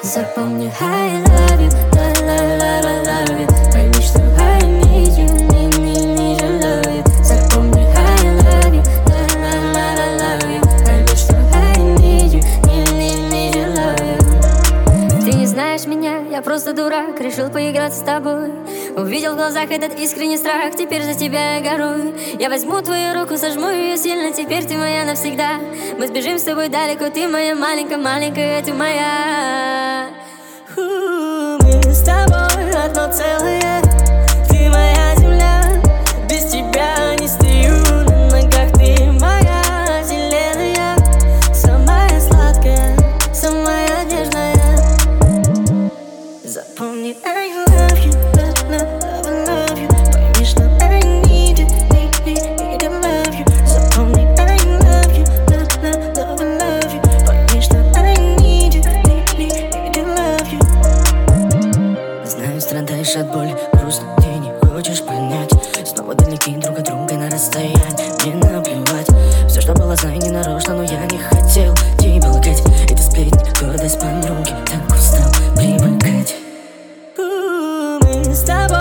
Запомни, I love you, love you. Пойми, что I need you, need you, love you. Запомни, I love you, love you. Пойми, что I need you, need you, love you. Ты не знаешь меня, я просто дурак, решил поиграться с тобой. Увидел в глазах этот искренний страх, теперь за тебя я горую. Я возьму твою руку, сожму ее сильно, теперь ты моя навсегда. Мы сбежим с тобой далеко, ты моя маленькая, ты моя. Мы с тобой одно целое, ты моя земля. Без тебя не стою на ногах, ты моя вселенная. Самая сладкая, самая нежная. Запомни, I love you, love you. Пойми, что I need you, need to love you. Запомни, I love you, love you. Пойми, что I need you, need to love you. Знаю, страдаешь от боли, грустно, ты не хочешь понять. Снова далеки друг от друга на расстоянии, мне наплевать. Все, что было, знаю, не нарочно, но я не хотел тебя лгать. Это сплетни, гордость подруги, так устал привыкать. Мы с тобой